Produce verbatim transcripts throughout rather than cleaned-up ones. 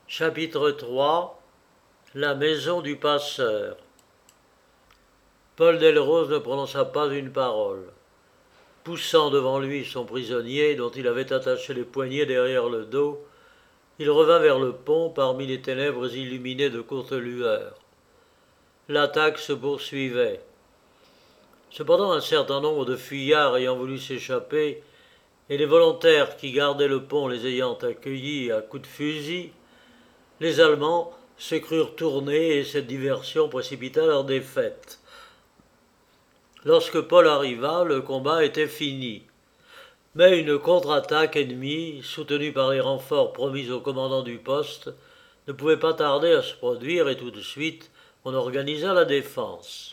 Chapitre trois. La maison du passeur. Paul Delrose ne prononça pas une parole. Poussant devant lui son prisonnier, dont il avait attaché les poignets derrière le dos, il revint vers le pont parmi les ténèbres illuminées de courtes lueurs. L'attaque se poursuivait. Cependant, un certain nombre de fuyards ayant voulu s'échapper, et les volontaires qui gardaient le pont les ayant accueillis à coups de fusil, les Allemands se crurent tournés et cette diversion précipita leur défaite. Lorsque Paul arriva, le combat était fini. Mais une contre-attaque ennemie, soutenue par les renforts promis au commandant du poste, ne pouvait pas tarder à se produire et tout de suite on organisa la défense.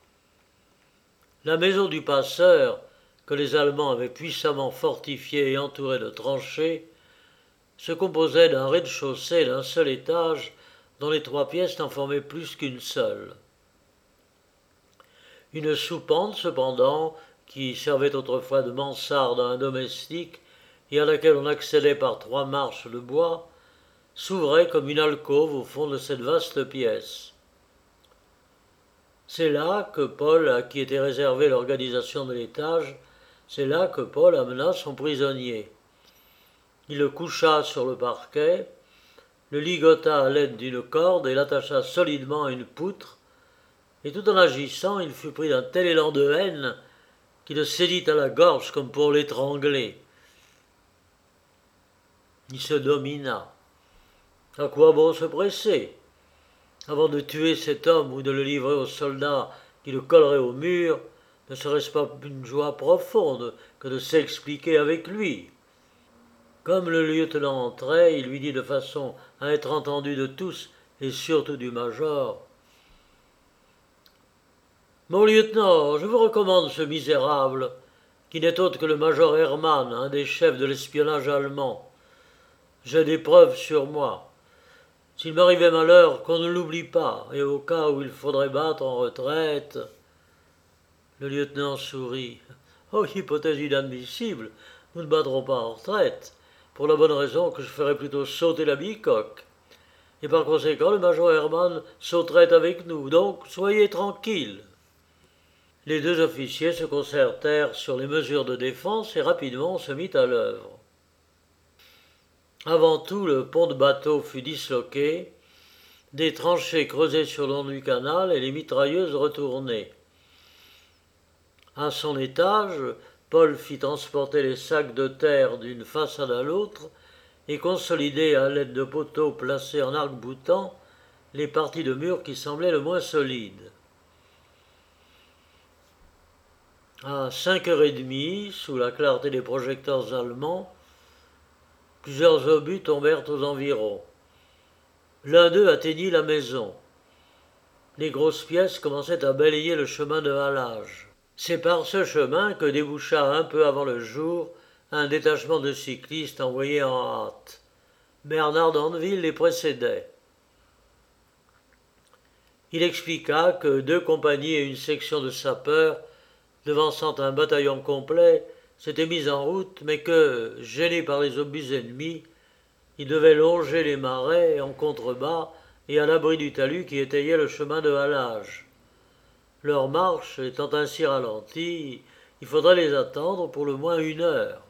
La maison du passeur, que les Allemands avaient puissamment fortifiée et entourée de tranchées, se composait d'un rez-de-chaussée d'un seul étage dont les trois pièces n'en formaient plus qu'une seule. Une soupente, cependant, qui servait autrefois de mansarde à un domestique et à laquelle on accédait par trois marches de bois, s'ouvrait comme une alcôve au fond de cette vaste pièce. C'est là que Paul, à qui était réservée l'organisation de l'étage, c'est là que Paul amena son prisonnier. Il le coucha sur le parquet, le ligota à l'aide d'une corde et l'attacha solidement à une poutre, et tout en agissant, il fut pris d'un tel élan de haine qu'il le saisit à la gorge comme pour l'étrangler. Il se domina. À quoi bon se presser? Avant de tuer cet homme ou de le livrer aux soldats qui le colleraient au mur, ne serait-ce pas une joie profonde que de s'expliquer avec lui? Comme le lieutenant entrait, il lui dit de façon à être entendu de tous et surtout du major: « Mon lieutenant, je vous recommande ce misérable, qui n'est autre que le major Hermann, un des chefs de l'espionnage allemand. J'ai des preuves sur moi. S'il m'arrivait malheur, qu'on ne l'oublie pas, et au cas où il faudrait battre en retraite... » Le lieutenant sourit. « Oh, hypothèse inadmissible, nous ne battrons pas en retraite, pour la bonne raison que je ferais plutôt sauter la bicoque. Et par conséquent, le major Hermann sauterait avec nous, donc soyez tranquille. » Les deux officiers se concertèrent sur les mesures de défense et rapidement on se mit à l'œuvre. Avant tout, le pont de bateau fut disloqué, des tranchées creusées sur le long du canal et les mitrailleuses retournées. À son étage, Paul fit transporter les sacs de terre d'une façade à l'autre et consolider à l'aide de poteaux placés en arc-boutant les parties de mur qui semblaient le moins solides. À cinq heures et demie, sous la clarté des projecteurs allemands, plusieurs obus tombèrent aux environs. L'un d'eux atteignit la maison. Les grosses pièces commençaient à balayer le chemin de halage. C'est par ce chemin que déboucha un peu avant le jour un détachement de cyclistes envoyés en hâte. Bernard d'Andeville les précédait. Il expliqua que deux compagnies et une section de sapeurs, devançant un bataillon complet, s'étaient mis en route, mais que, gênés par les obus ennemis, ils devaient longer les marais en contrebas et à l'abri du talus qui étayait le chemin de halage. Leur marche étant ainsi ralentie, il faudrait les attendre pour le moins une heure.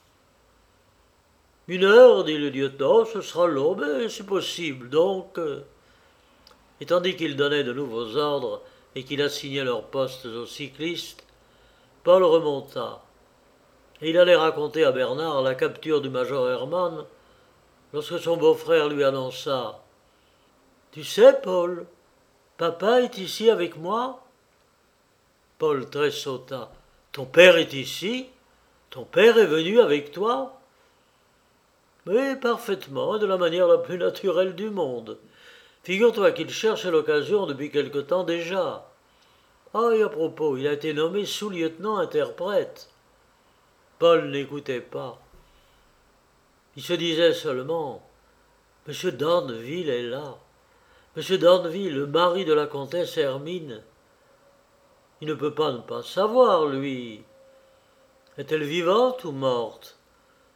« Une heure, dit le lieutenant, ce sera long, mais c'est possible, donc... » Et tandis qu'il donnait de nouveaux ordres et qu'il assignait leurs postes aux cyclistes, Paul remonta, et il allait raconter à Bernard la capture du major Hermann, lorsque son beau-frère lui annonça: « Tu sais, Paul, papa est ici avec moi ?» Paul tressauta. « Ton père est ici? Ton père est venu avec toi ?» ?»« Oui, parfaitement, et de la manière la plus naturelle du monde. Figure-toi qu'il cherche l'occasion depuis quelque temps déjà. Ah, et à propos, il a été nommé sous-lieutenant interprète. » Paul n'écoutait pas. Il se disait seulement: « Monsieur d'Andeville est là. Monsieur d'Andeville, le mari de la comtesse Hermine. Il ne peut pas ne pas savoir, lui. Est-elle vivante ou morte?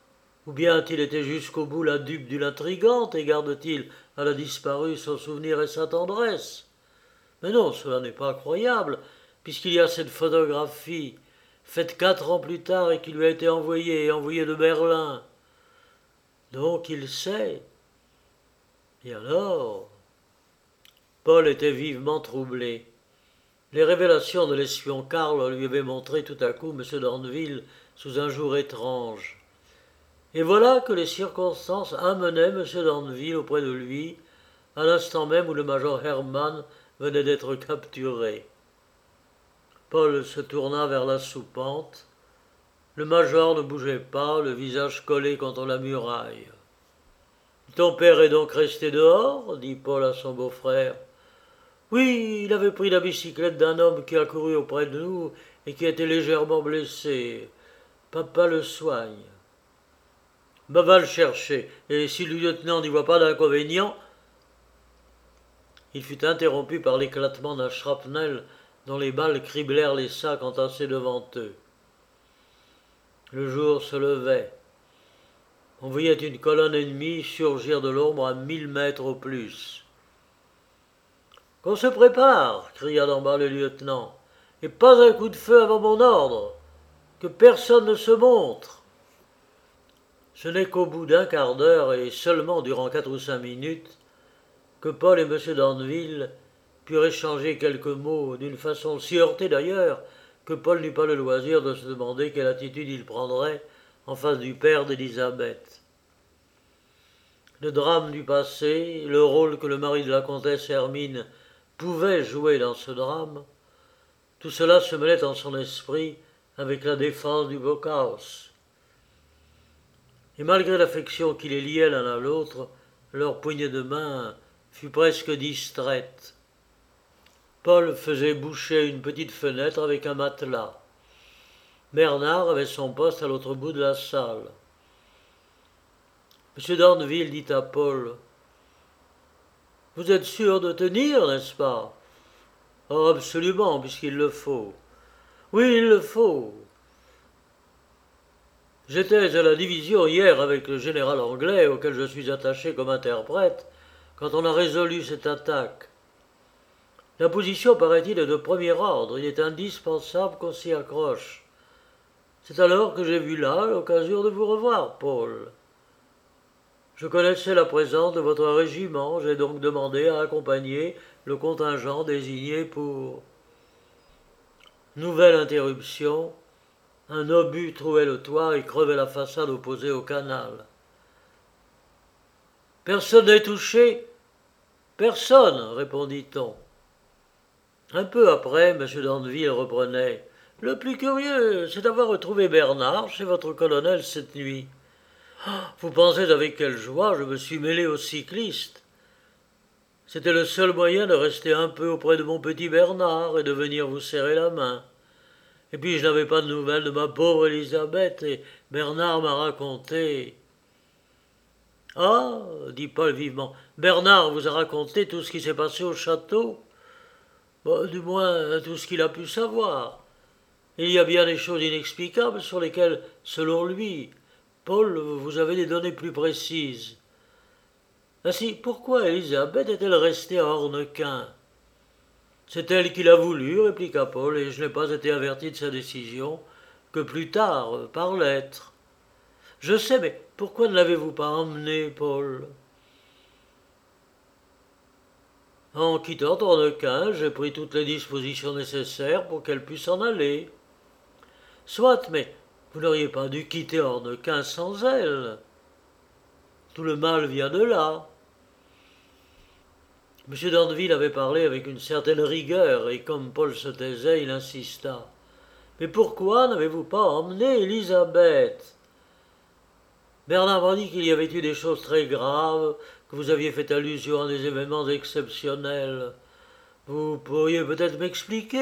Ou bien a-t-il été jusqu'au bout la dupe d'une intrigante et garde-t-il à la disparue son souvenir et sa tendresse? Mais non, cela n'est pas croyable, puisqu'il y a cette photographie, faite quatre ans plus tard et qui lui a été envoyée et envoyée de Berlin. Donc il sait. Et alors? Paul était vivement troublé. Les révélations de l'espion Karl lui avaient montré tout à coup M. d'Andeville sous un jour étrange. Et voilà que les circonstances amenaient M. d'Andeville auprès de lui, à l'instant même où le major Hermann venait d'être capturé. Paul se tourna vers la soupente. Le major ne bougeait pas, le visage collé contre la muraille. « Ton père est donc resté dehors » dit Paul à son beau-frère. « Oui, il avait pris la bicyclette d'un homme qui a couru auprès de nous et qui était légèrement blessé. Papa le soigne. »« Ben va le chercher, et si le lieutenant n'y voit pas d'inconvénient... » Il fut interrompu par l'éclatement d'un shrapnel dont les balles criblèrent les sacs entassés devant eux. Le jour se levait. On voyait une colonne ennemie surgir de l'ombre à mille mètres au plus. « Qu'on se prépare » cria d'en bas le lieutenant. « Et pas un coup de feu avant mon ordre. Que personne ne se montre. » Ce n'est qu'au bout d'un quart d'heure et seulement durant quatre ou cinq minutes que Paul et M. d'Andeville purent échanger quelques mots d'une façon si heurtée d'ailleurs que Paul n'eut pas le loisir de se demander quelle attitude il prendrait en face du père d'Élisabeth. Le drame du passé, le rôle que le mari de la comtesse Hermine pouvait jouer dans ce drame, tout cela se mêlait en son esprit avec la défense du Blockhaus. Et malgré l'affection qui les liait l'un à l'autre, leur poignée de main fut presque distraite. Paul faisait boucher une petite fenêtre avec un matelas. Bernard avait son poste à l'autre bout de la salle. M. d'Andeville dit à Paul : « Vous êtes sûr de tenir, n'est-ce pas ? » ?»« Oh, absolument, puisqu'il le faut. »« Oui, il le faut. J'étais à la division hier avec le général anglais, auquel je suis attaché comme interprète, quand on a résolu cette attaque. La position, paraît-il, est de premier ordre. Il est indispensable qu'on s'y accroche. C'est alors que j'ai vu là l'occasion de vous revoir, Paul. Je connaissais la présence de votre régiment, j'ai donc demandé à accompagner le contingent désigné pour... » Nouvelle interruption. Un obus trouait le toit et crevait la façade opposée au canal. « Personne n'est touché ? » ?»« Personne, répondit-on. Un peu après, M. d'Andeville reprenait. « Le plus curieux, c'est d'avoir retrouvé Bernard chez votre colonel cette nuit. Vous pensez avec quelle joie je me suis mêlé aux cyclistes. C'était le seul moyen de rester un peu auprès de mon petit Bernard et de venir vous serrer la main. Et puis je n'avais pas de nouvelles de ma pauvre Élisabeth et Bernard m'a raconté... » « Ah, dit Paul vivement, Bernard vous a raconté tout ce qui s'est passé au château ? Bon, du moins tout ce qu'il a pu savoir. Il y a bien des choses inexplicables sur lesquelles, selon lui, Paul, vous avez des données plus précises. Ainsi, pourquoi Élisabeth est-elle restée à Ornequin ? C'est elle qui l'a voulu, répliqua Paul, et je n'ai pas été averti de sa décision que plus tard, par lettre. Je sais, mais pourquoi ne l'avez-vous pas emmenée, Paul ? En quittant Ornequin, j'ai pris toutes les dispositions nécessaires pour qu'elle puisse en aller. Soit, mais vous n'auriez pas dû quitter Ornequin sans elle. Tout le mal vient de là. M. d'Andeville avait parlé avec une certaine rigueur, et comme Paul se taisait, il insista. « Mais pourquoi n'avez-vous pas emmené Élisabeth ? Bernard m'a dit qu'il y avait eu des choses très graves, que vous aviez fait allusion à des événements exceptionnels. Vous pourriez peut-être m'expliquer. »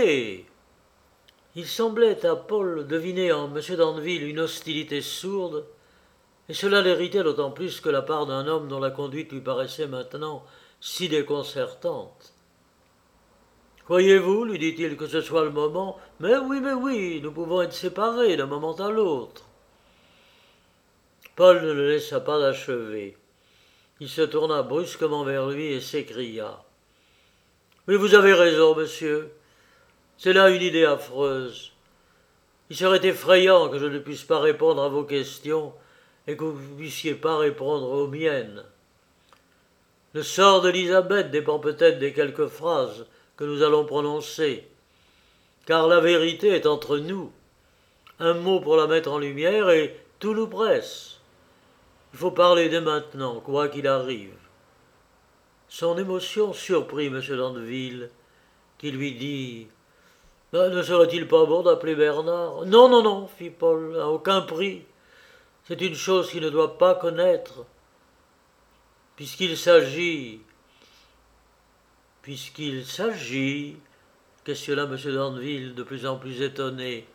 Il semblait à Paul deviner en M. d'Andeville une hostilité sourde, et cela l'irritait d'autant plus que la part d'un homme dont la conduite lui paraissait maintenant si déconcertante. « Croyez-vous, lui dit-il, que ce soit le moment ? Mais oui, mais oui, nous pouvons être séparés d'un moment à l'autre. » Paul ne le laissa pas achever. Il se tourna brusquement vers lui et s'écria. « Mais vous avez raison, monsieur. C'est là une idée affreuse. Il serait effrayant que je ne puisse pas répondre à vos questions et que vous ne puissiez pas répondre aux miennes. Le sort d'Élisabeth dépend peut-être des quelques phrases que nous allons prononcer, car la vérité est entre nous. Un mot pour la mettre en lumière et tout nous presse. Il faut parler dès maintenant, quoi qu'il arrive. » Son émotion surprit M. d'Andeville, qui lui dit « Ne serait-il pas bon d'appeler Bernard ?»« Non, non, non, fit Paul, à aucun prix. C'est une chose qu'il ne doit pas connaître, puisqu'il s'agit... Puisqu'il s'agit... » questionna M. d'Andeville, de plus en plus étonné.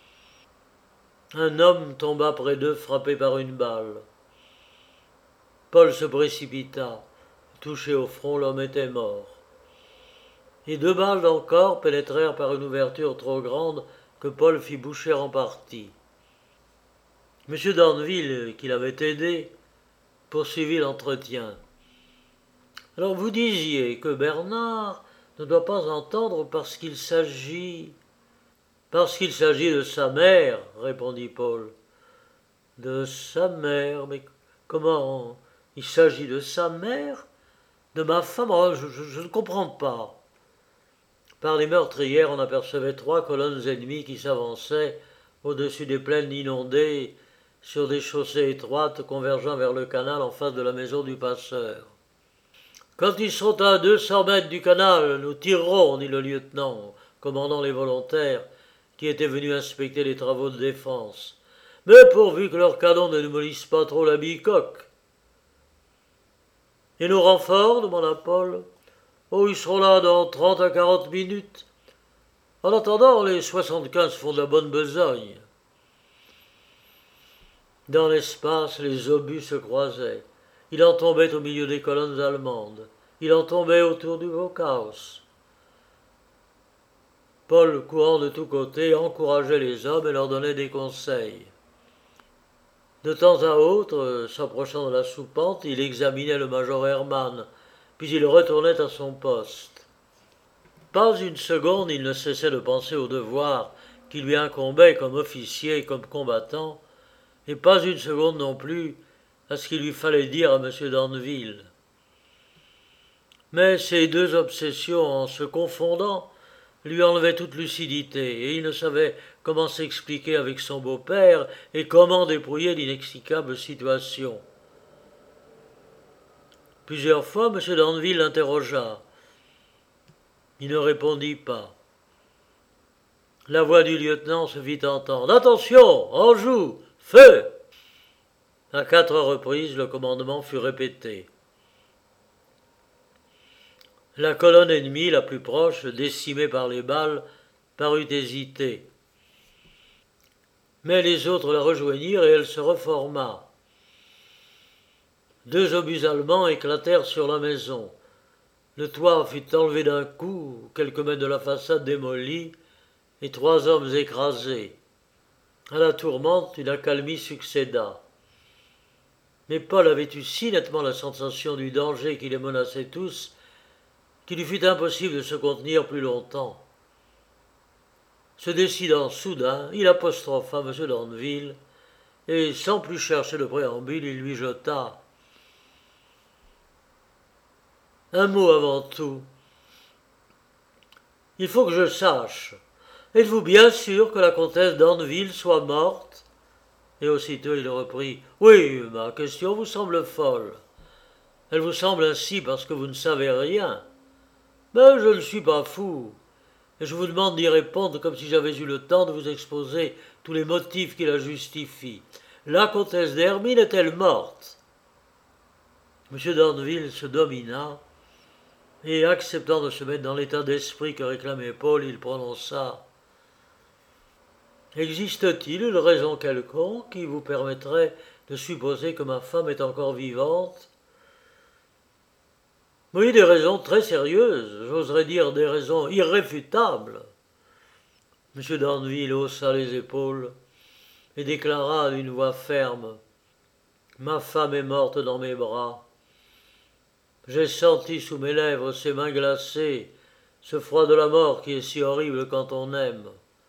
Un homme tomba près d'eux, frappé par une balle. Paul se précipita. Touché au front, l'homme était mort. Et deux balles encore pénétrèrent par une ouverture trop grande que Paul fit boucher en partie. M. d'Andeville, qui l'avait aidé, poursuivit l'entretien. « Alors vous disiez que Bernard ne doit pas entendre parce qu'il s'agit... »« Parce qu'il s'agit de sa mère, » répondit Paul. « De sa mère, mais comment? Il s'agit de sa mère? De ma femme? Oh, je, je, je ne comprends pas. » Par les meurtrières, on apercevait trois colonnes ennemies qui s'avançaient au-dessus des plaines inondées, sur des chaussées étroites convergeant vers le canal en face de la maison du passeur. « Quand ils seront à deux cents mètres du canal, nous tirerons, dit le lieutenant, commandant les volontaires, qui étaient venus inspecter les travaux de défense. « Mais pourvu que leurs canons ne nous mollissent pas trop la bicoque. »« Et nos renforts ?» demanda Paul. « Oh, ils seront là dans trente à quarante minutes. En attendant, les soixante-quinze font de la bonne besogne. » Dans l'espace, les obus se croisaient. Il en tombait au milieu des colonnes allemandes. Il en tombait autour du Hochhaus. Paul, courant de tous côtés, encourageait les hommes et leur donnait des conseils. De temps à autre, s'approchant de la soupente, il examinait le major Hermann, puis il retournait à son poste. Pas une seconde il ne cessait de penser au devoir qui lui incombait comme officier et comme combattant, et pas une seconde non plus à ce qu'il lui fallait dire à M. d'Andeville. Mais ces deux obsessions, en se confondant, lui enlevaient toute lucidité, et il ne savait comment s'expliquer avec son beau-père et comment débrouiller l'inextricable situation. Plusieurs fois, M. d'Andeville l'interrogea. Il ne répondit pas. La voix du lieutenant se fit entendre. « Attention, en joue, feu !» À quatre reprises, le commandement fut répété. La colonne ennemie, la plus proche, décimée par les balles, parut hésiter. Mais les autres la rejoignirent et elle se reforma. Deux obus allemands éclatèrent sur la maison. Le toit fut enlevé d'un coup, quelques mètres de la façade démolie, et trois hommes écrasés. À la tourmente, une accalmie succéda. Mais Paul avait eu si nettement la sensation du danger qui les menaçait tous, qu'il lui fut impossible de se contenir plus longtemps. Se décidant soudain, il apostropha M. d'Andeville, et sans plus chercher de préambule, il lui jeta « Un mot avant tout. Il faut que je sache. Êtes-vous bien sûr que la comtesse d'Andeville soit morte ?» Et aussitôt il reprit « Oui, ma question vous semble folle. Elle vous semble ainsi parce que vous ne savez rien. Mais je ne suis pas fou, et je vous demande d'y répondre comme si j'avais eu le temps de vous exposer tous les motifs qui la justifient. La comtesse d'Hermine est-elle morte ?» M. d'Andeville se domina, et acceptant de se mettre dans l'état d'esprit que réclamait Paul, il prononça « Existe-t-il une raison quelconque qui vous permettrait de supposer que ma femme est encore vivante ?»« Oui, des raisons très sérieuses, j'oserais dire des raisons irréfutables. » M. d'Andeville haussa les épaules et déclara d'une voix ferme Ma femme est morte dans mes bras. J'ai senti sous mes lèvres ses mains glacées, ce froid de la mort qui est si horrible quand on aime.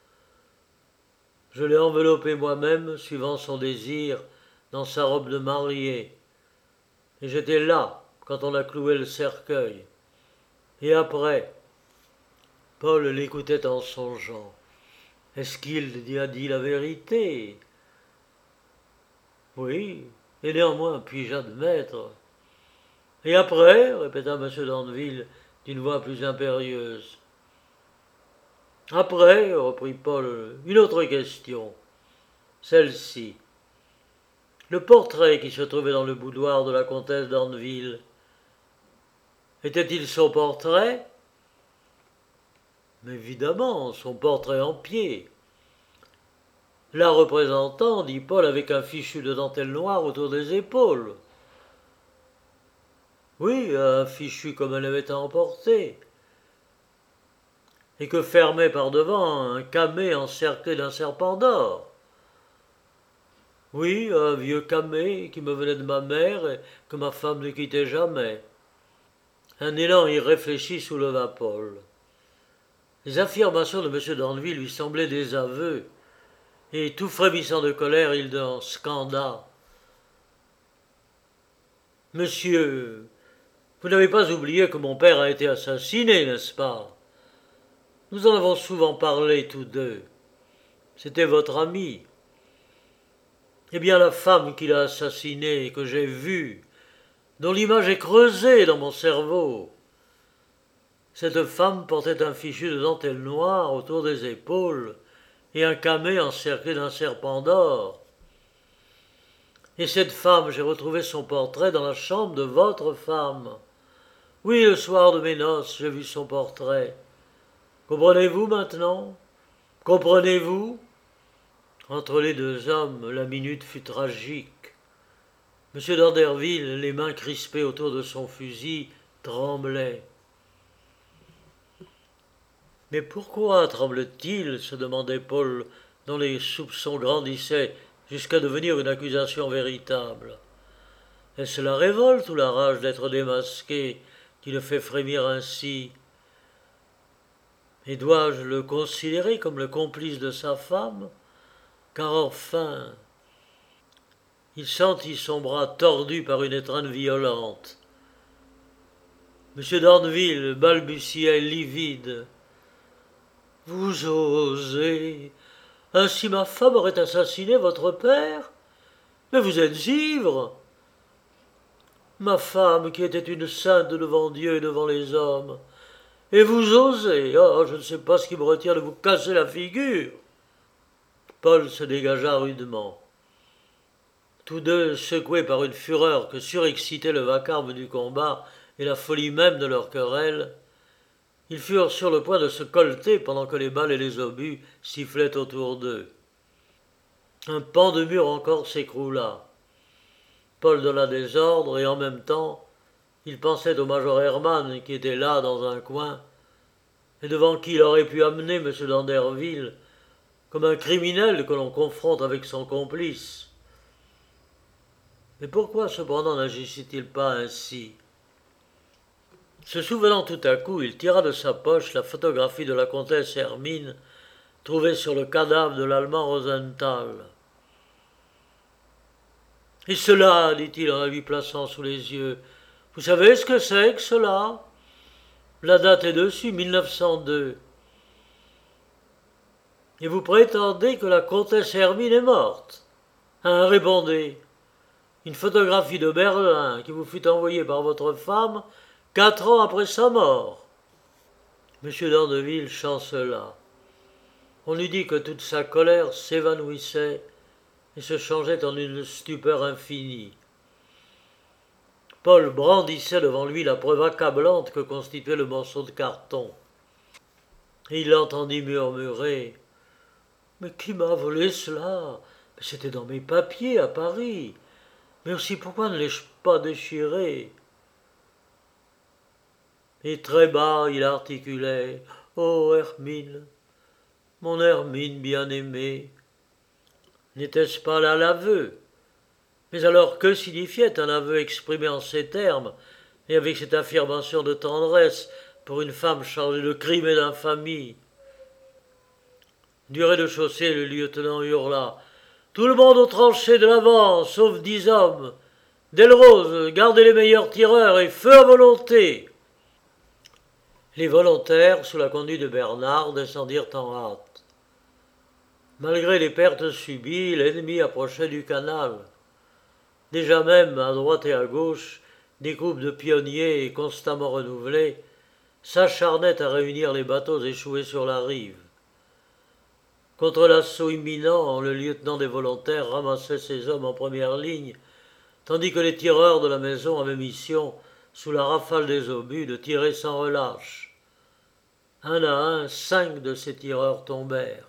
Je l'ai enveloppée moi-même, suivant son désir, dans sa robe de mariée. Et j'étais là quand on a cloué le cercueil. Et après, Paul l'écoutait en songeant. Est-ce qu'il a dit la vérité? Oui, et néanmoins puis-je admettre. Et après, répéta M. d'Andeville d'une voix plus impérieuse. Après, reprit Paul, une autre question. Celle-ci. Le portrait qui se trouvait dans le boudoir de la comtesse d'Andeville, était-il son portrait? Mais évidemment, son portrait en pied. La représentant, dit Paul avec un fichu de dentelle noire autour des épaules. Oui, un fichu comme elle avait à emporter, et que fermait par devant un camée encerclé d'un serpent d'or. Oui, un vieux camée qui me venait de ma mère et que ma femme ne quittait jamais. Un élan irréfléchi souleva Paul. Les affirmations de M. d'Andeville lui semblaient des aveux, et tout frémissant de colère, il en scanda. Monsieur, vous n'avez pas oublié que mon père a été assassiné, n'est-ce pas? Nous en avons souvent parlé tous deux. C'était votre ami. Eh bien, la femme qui l'a assassiné et que j'ai vue, dont l'image est creusée dans mon cerveau, cette femme portait un fichu de dentelle noire autour des épaules et un camée encerclé d'un serpent d'or. Et cette femme, j'ai retrouvé son portrait dans la chambre de votre femme. Oui, le soir de mes noces, j'ai vu son portrait. Comprenez-vous maintenant? Comprenez-vous? Entre les deux hommes, la minute fut tragique. M. d'Anderville, les mains crispées autour de son fusil, tremblait. Mais pourquoi tremble-t-il? Se demandait Paul, dont les soupçons grandissaient jusqu'à devenir une accusation véritable. Est-ce la révolte ou la rage d'être démasqué qui le fait frémir ainsi? Et dois-je le considérer comme le complice de sa femme? Car enfin, il sentit son bras tordu par une étreinte violente. M. d'Andeville balbutiait livide. « Vous osez? Ainsi ma femme aurait assassiné votre père? Mais vous êtes ivre! Ma femme qui était une sainte devant Dieu et devant les hommes. Et vous osez? Oh, je ne sais pas ce qui me retient de vous casser la figure. » Paul se dégagea rudement. Tous deux, secoués par une fureur que surexcitait le vacarme du combat et la folie même de leur querelle, ils furent sur le point de se colleter pendant que les balles et les obus sifflaient autour d'eux. Un pan de mur encore s'écroula. Paul donna des ordres et en même temps, il pensait au major Hermann qui était là dans un coin et devant qui il aurait pu amener M. d'Anderville comme un criminel que l'on confronte avec son complice. Mais pourquoi cependant n'agissait-il pas ainsi? Se souvenant tout à coup, il tira de sa poche la photographie de la comtesse Hermine trouvée sur le cadavre de l'Allemand Rosenthal. « Et cela, dit-il en la lui plaçant sous les yeux, vous savez ce que c'est que cela? La date est dessus, mille neuf cent deux. Et vous prétendez que la comtesse Hermine est morte? Hein, répondez. Une photographie de Berlin qui vous fut envoyée par votre femme quatre ans après sa mort. » M. d'Andeville chancela. On eût dit que toute sa colère s'évanouissait et se changeait en une stupeur infinie. Paul brandissait devant lui la preuve accablante que constituait le morceau de carton. Et il l'entendit murmurer « Mais qui m'a volé cela? C'était dans mes papiers à Paris. Mais aussi pourquoi ne l'ai-je pas déchiré ?» Et très bas il articulait « Oh, Hermine, mon Hermine bien-aimée, n'était-ce pas là l'aveu? Mais alors que signifiait un aveu exprimé en ces termes, et avec cette affirmation de tendresse pour une femme chargée de crimes et d'infamie? Du rez-de-chaussée, le lieutenant hurla. Tout le monde au tranchée de l'avant, sauf dix hommes. Delrose, gardez les meilleurs tireurs et feu à volonté. Les volontaires, sous la conduite de Bernard, descendirent en hâte. Malgré les pertes subies, l'ennemi approchait du canal. Déjà même, à droite et à gauche, des groupes de pionniers, constamment renouvelés, s'acharnaient à réunir les bateaux échoués sur la rive. Contre l'assaut imminent, le lieutenant des volontaires ramassait ses hommes en première ligne, tandis que les tireurs de la maison avaient mission, sous la rafale des obus, de tirer sans relâche. Un à un, cinq de ces tireurs tombèrent.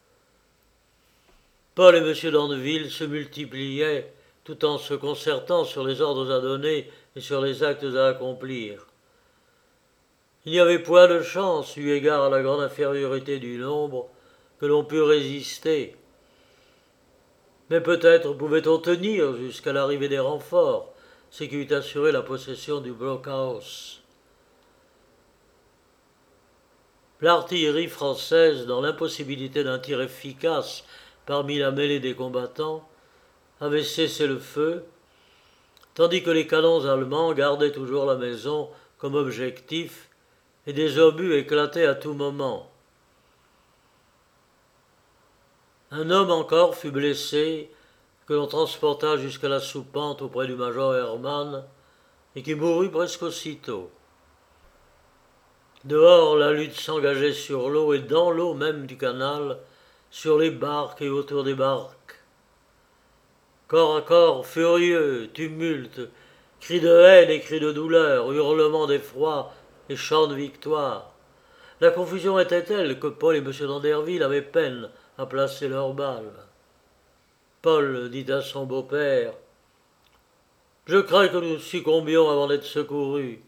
Paul et M. d'Andeville se multipliaient, tout en se concertant sur les ordres à donner et sur les actes à accomplir. Il n'y avait point de chance, eu égard à la grande infériorité du nombre, que l'on pût résister. Mais peut-être pouvait-on tenir jusqu'à l'arrivée des renforts, ce qui eût assuré la possession du blockhaus. L'artillerie française, dans l'impossibilité d'un tir efficace parmi la mêlée des combattants, avait cessé le feu, tandis que les canons allemands gardaient toujours la maison comme objectif, et des obus éclataient à tout moment. Un homme encore fut blessé, que l'on transporta jusqu'à la soupente auprès du major Hermann, et qui mourut presque aussitôt. Dehors, la lutte s'engageait sur l'eau et dans l'eau même du canal, sur les barques et autour des barques. Corps à corps, furieux, tumulte, cris de haine et cris de douleur, hurlements d'effroi et chants de victoire. La confusion était telle que Paul et M. d'Anderville avaient peine à placer leurs balles. Paul dit à son beau-père « Je crains que nous succombions avant d'être secourus.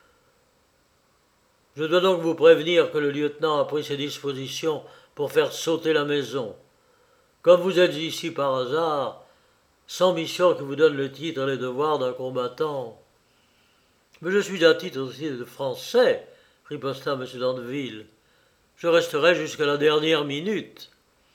Je dois donc vous prévenir que le lieutenant a pris ses dispositions pour faire sauter la maison. Comme vous êtes ici par hasard, sans mission qui vous donne le titre et les devoirs d'un combattant. Mais je suis à titre aussi de Français, riposta M. d'Andeville. Je resterai jusqu'à la dernière minute.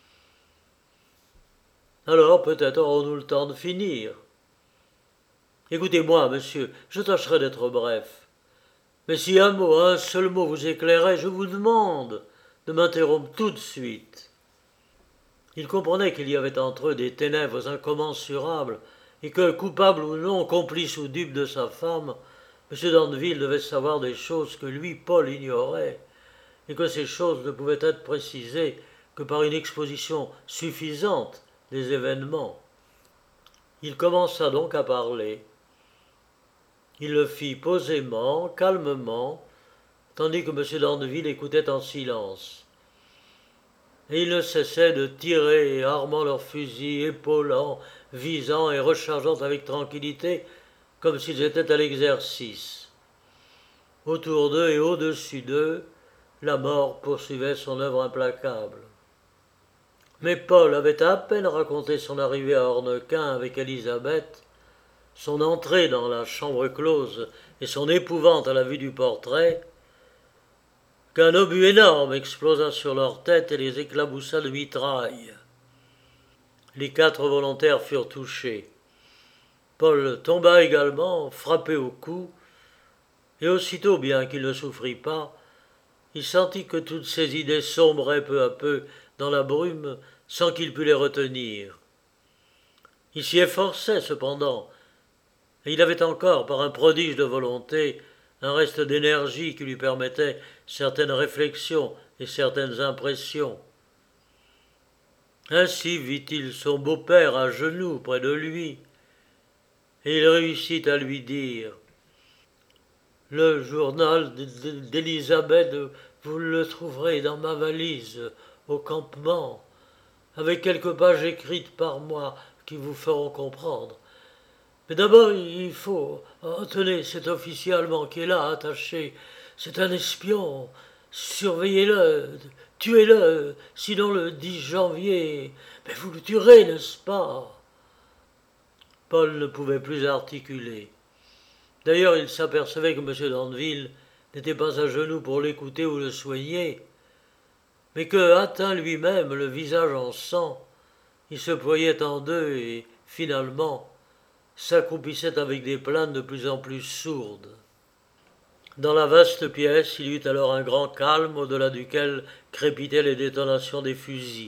Alors peut-être aurons-nous le temps de finir. Écoutez-moi, monsieur, je tâcherai d'être bref. Mais si un mot, un seul mot vous éclairait, je vous demande de m'interrompre tout de suite. Il comprenait qu'il y avait entre eux des ténèbres incommensurables, et que, coupable ou non, complice ou dupe de sa femme, M. d'Andeville devait savoir des choses que lui, Paul, ignorait, et que ces choses ne pouvaient être précisées que par une exposition suffisante des événements. Il commença donc à parler. Il le fit posément, calmement, tandis que M. d'Andeville écoutait en silence. Et ils ne cessaient de tirer, armant leurs fusils, épaulant, visant et rechargeant avec tranquillité, comme s'ils étaient à l'exercice. Autour d'eux et au-dessus d'eux, la mort poursuivait son œuvre implacable. Mais Paul avait à peine raconté son arrivée à Ornequin avec Élisabeth, son entrée dans la chambre close et son épouvante à la vue du portrait, qu'un obus énorme explosa sur leur tête et les éclaboussa de mitraille. Les quatre volontaires furent touchés. Paul tomba également, frappé au cou, et aussitôt, bien qu'il ne souffrit pas, il sentit que toutes ses idées sombraient peu à peu dans la brume sans qu'il pût les retenir. Il s'y efforçait cependant, et il avait encore, par un prodige de volonté, un reste d'énergie qui lui permettait certaines réflexions et certaines impressions. Ainsi vit-il son beau-père à genoux près de lui, et il réussit à lui dire « Le journal d'Élisabeth, vous le trouverez dans ma valise au campement, avec quelques pages écrites par moi qui vous feront comprendre. Mais d'abord, il faut... Oh, tenez, cet officier allemand qui est là, attaché, c'est un espion. Surveillez-le, tuez-le, sinon le dix janvier... Mais vous le tuerez, n'est-ce pas ?» Paul ne pouvait plus articuler. D'ailleurs, il s'apercevait que M. d'Andeville n'était pas à genoux pour l'écouter ou le soigner, mais que, atteint lui-même, le visage en sang, il se ployait en deux et, finalement, s'accroupissait avec des plaintes de plus en plus sourdes. Dans la vaste pièce, il y eut alors un grand calme au-delà duquel crépitaient les détonations des fusils.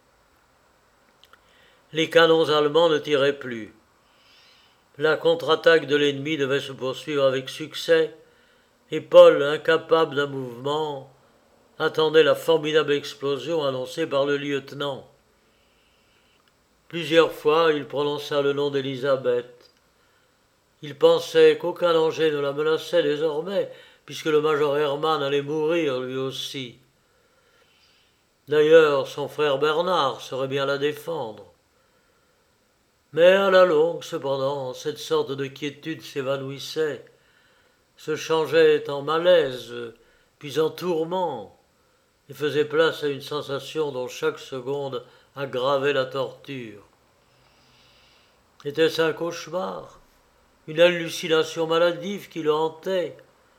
Les canons allemands ne tiraient plus. La contre-attaque de l'ennemi devait se poursuivre avec succès, et Paul, incapable d'un mouvement, attendait la formidable explosion annoncée par le lieutenant. Plusieurs fois, il prononça le nom d'Élisabeth. Il pensait qu'aucun danger ne la menaçait désormais, puisque le major Hermann allait mourir lui aussi. D'ailleurs, son frère Bernard saurait bien la défendre. Mais à la longue, cependant, cette sorte de quiétude s'évanouissait, se changeait en malaise, puis en tourment, et faisait place à une sensation dont chaque seconde aggravait la torture. Était-ce un cauchemar, une hallucination maladive qui le hantait?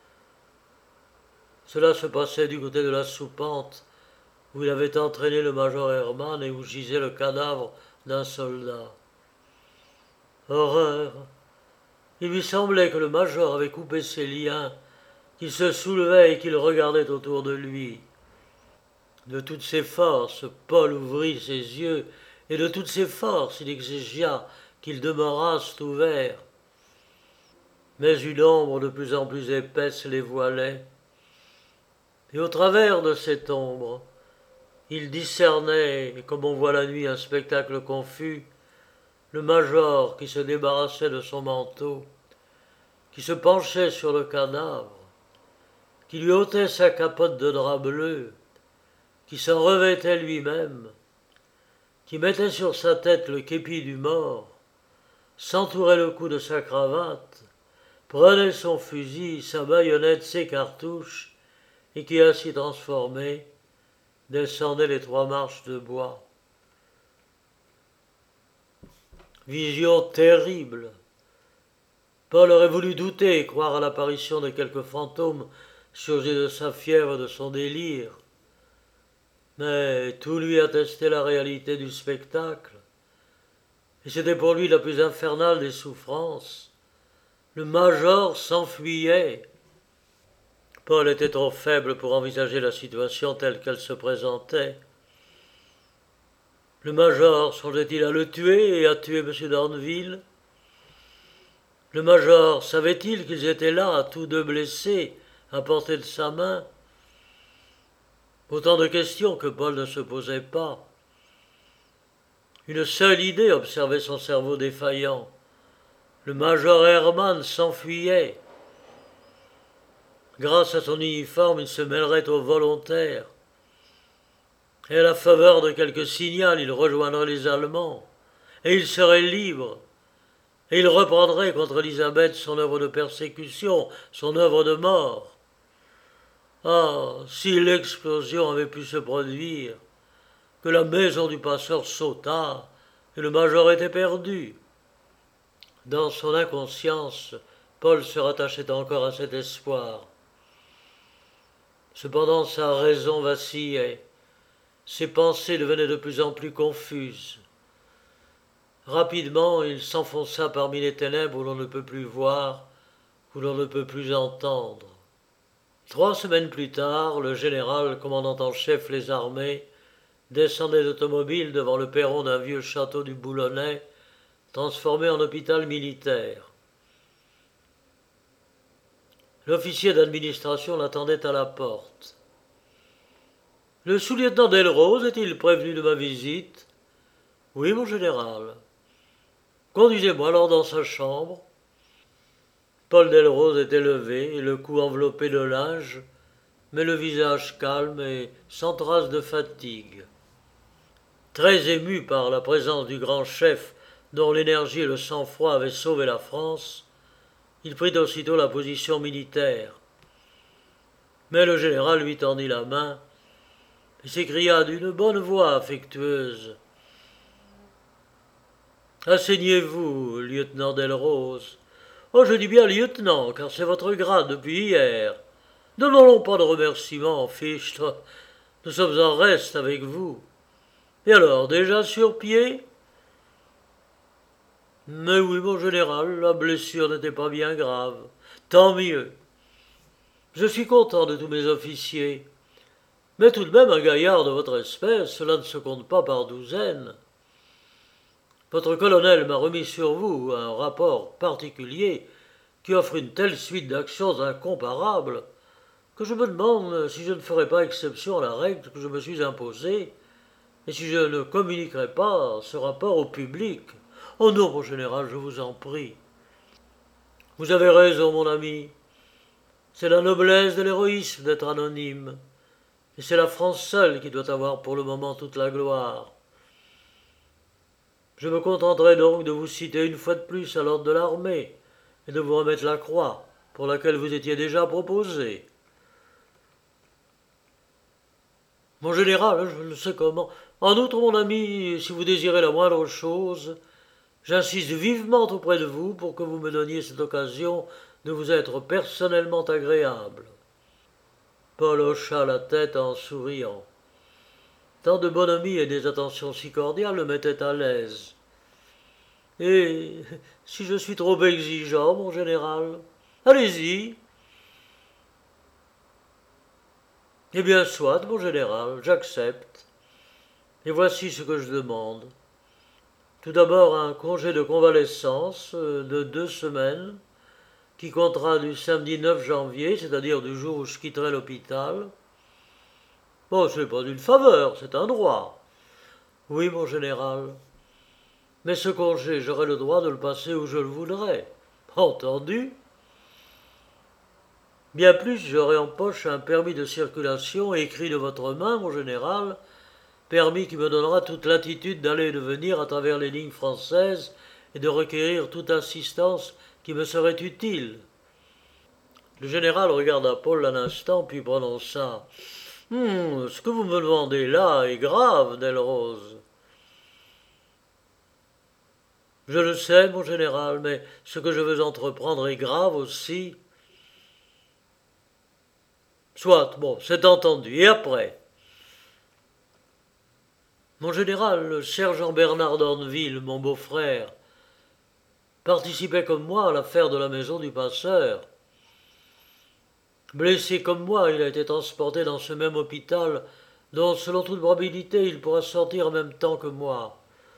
Cela se passait du côté de la soupente, où il avait entraîné le major Hermann et où gisait le cadavre d'un soldat. Horreur! Il lui semblait que le major avait coupé ses liens, qu'il se soulevait et qu'il regardait autour de lui. De toutes ses forces, Paul ouvrit ses yeux, et de toutes ses forces, il exigia qu'ils demeurassent ouverts. Mais une ombre de plus en plus épaisse les voilait, et au travers de cette ombre, il discernait, comme on voit la nuit un spectacle confus, le major qui se débarrassait de son manteau, qui se penchait sur le cadavre, qui lui ôtait sa capote de drap bleu, qui s'en revêtait lui-même, qui mettait sur sa tête le képi du mort, s'entourait le cou de sa cravate, prenait son fusil, sa baïonnette, ses cartouches, et qui, ainsi transformé, descendait les trois marches de bois. Vision terrible. Paul aurait voulu douter et croire à l'apparition de quelques fantômes surgis de sa fièvre et de son délire. Mais tout lui attestait la réalité du spectacle, et c'était pour lui la plus infernale des souffrances. Le major s'enfuyait. Paul était trop faible pour envisager la situation telle qu'elle se présentait. Le major songeait-il à le tuer et à tuer M. d'Andeville? Le major savait-il qu'ils étaient là, tous deux blessés, à portée de sa main? Autant de questions que Paul ne se posait pas. Une seule idée observait son cerveau défaillant. Le major Hermann s'enfuyait. Grâce à son uniforme, il se mêlerait aux volontaires. Et à la faveur de quelque signal, il rejoindrait les Allemands. Et il serait libre. Et il reprendrait contre Élisabeth son œuvre de persécution, son œuvre de mort. Ah, si l'explosion avait pu se produire, que la maison du passeur sautât, et le major était perdu. Dans son inconscience, Paul se rattachait encore à cet espoir. Cependant sa raison vacillait, ses pensées devenaient de plus en plus confuses. Rapidement, il s'enfonça parmi les ténèbres où l'on ne peut plus voir, où l'on ne peut plus entendre. Trois semaines plus tard, le général commandant en chef les armées descendait d'automobile devant le perron d'un vieux château du Boulonnais, transformé en hôpital militaire. L'officier d'administration l'attendait à la porte. « Le sous-lieutenant Delrose est-il prévenu de ma visite ?»« Oui, mon général. »« Conduisez-moi alors dans sa chambre. » Paul Delrose était levé, et le cou enveloppé de linge, mais le visage calme et sans trace de fatigue. Très ému par la présence du grand chef dont l'énergie et le sang-froid avaient sauvé la France, il prit aussitôt la position militaire. Mais le général lui tendit la main et s'écria d'une bonne voix affectueuse: Asseyez-vous, lieutenant Delrose. Oh, je dis bien lieutenant, car c'est votre grade depuis hier. Ne n'allons pas de remerciements, fichtre. Nous sommes en reste avec vous. Et alors, déjà sur pied? Mais oui, mon général, la blessure n'était pas bien grave. Tant mieux. Je suis content de tous mes officiers. Mais tout de même, un gaillard de votre espèce, cela ne se compte pas par douzaines. Votre colonel m'a remis sur vous un rapport particulier qui offre une telle suite d'actions incomparables que je me demande si je ne ferai pas exception à la règle que je me suis imposée et si je ne communiquerai pas ce rapport au public. Oh non, mon général, je vous en prie. Vous avez raison, mon ami. C'est la noblesse de l'héroïsme d'être anonyme. Et c'est la France seule qui doit avoir pour le moment toute la gloire. Je me contenterai donc de vous citer une fois de plus à l'ordre de l'armée et de vous remettre la croix pour laquelle vous étiez déjà proposé. Mon général, je ne sais comment. En outre, mon ami, si vous désirez la moindre chose, j'insiste vivement auprès de vous pour que vous me donniez cette occasion de vous être personnellement agréable. Paul hocha la tête en souriant. Tant de bonhomie et des attentions si cordiales le mettaient à l'aise. Et si je suis trop exigeant, mon général, allez-y. Eh bien, soit, mon général, j'accepte. Et voici ce que je demande. Tout d'abord, un congé de convalescence de deux semaines, qui comptera du samedi neuf janvier, c'est-à-dire du jour où je quitterai l'hôpital. Bon, ce n'est pas une faveur, c'est un droit. Oui, mon général. Mais ce congé, j'aurai le droit de le passer où je le voudrais. Entendu? Bien plus, j'aurai en poche un permis de circulation écrit de votre main, mon général, permis qui me donnera toute latitude d'aller et de venir à travers les lignes françaises et de requérir toute assistance qui me serait utile. Le général regarda Paul un instant, puis prononça « Hum, ce que vous me demandez là est grave, Delrose. » Je le sais, mon général, mais ce que je veux entreprendre est grave aussi. Soit, bon, c'est entendu. Et après? Mon général, le sergent Bernard d'Orneville, mon beau-frère, participait comme moi à l'affaire de la maison du passeur. Blessé comme moi, il a été transporté dans ce même hôpital dont, selon toute probabilité, il pourra sortir en même temps que moi.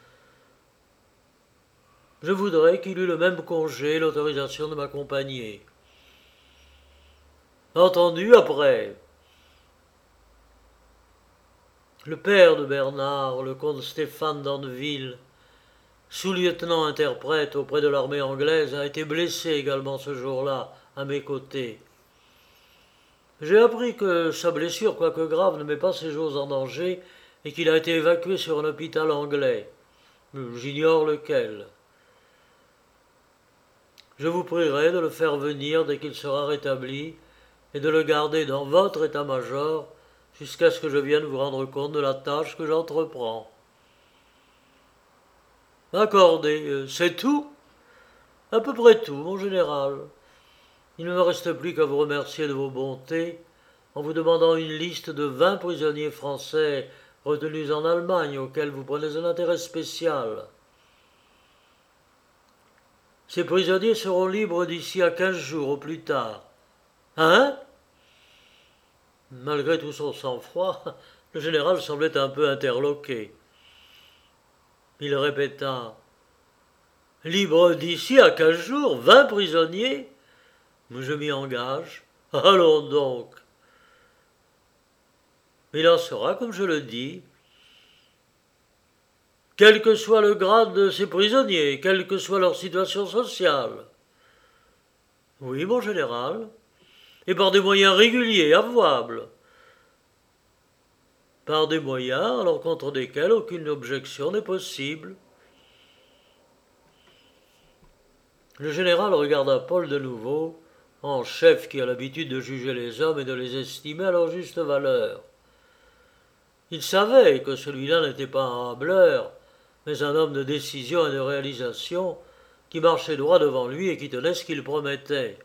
Je voudrais qu'il eût le même congé et l'autorisation de m'accompagner. Entendu après. Le père de Bernard, le comte Stéphane d'Andeville, sous-lieutenant interprète auprès de l'armée anglaise, a été blessé également ce jour-là, à mes côtés. J'ai appris que sa blessure, quoique grave, ne met pas ses jours en danger et qu'il a été évacué sur un hôpital anglais. J'ignore lequel. Je vous prierai de le faire venir dès qu'il sera rétabli et de le garder dans votre état-major jusqu'à ce que je vienne vous rendre compte de la tâche que j'entreprends. Accordé, c'est tout? À peu près tout, mon général. Il ne me reste plus qu'à vous remercier de vos bontés en vous demandant une liste de vingt prisonniers français retenus en Allemagne auxquels vous prenez un intérêt spécial. Ces prisonniers seront libres d'ici à quinze jours au plus tard. Hein? Malgré tout son sang-froid, le général semblait un peu interloqué. Il répéta « Libres d'ici à quinze jours, vingt prisonniers? Je m'y engage. Allons donc. Il en sera comme je le dis. Quel que soit le grade de ces prisonniers, quelle que soit leur situation sociale. Oui, mon général, et par des moyens réguliers, avouables. Par des moyens à l'encontre desquels aucune objection n'est possible. Le général regarda Paul de nouveau, en chef qui a l'habitude de juger les hommes et de les estimer à leur juste valeur. Il savait que celui-là n'était pas un hâbleur, mais un homme de décision et de réalisation qui marchait droit devant lui et qui tenait ce qu'il promettait.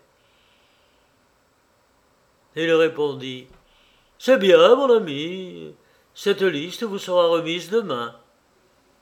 Et il répondit « C'est bien, mon ami, cette liste vous sera remise demain.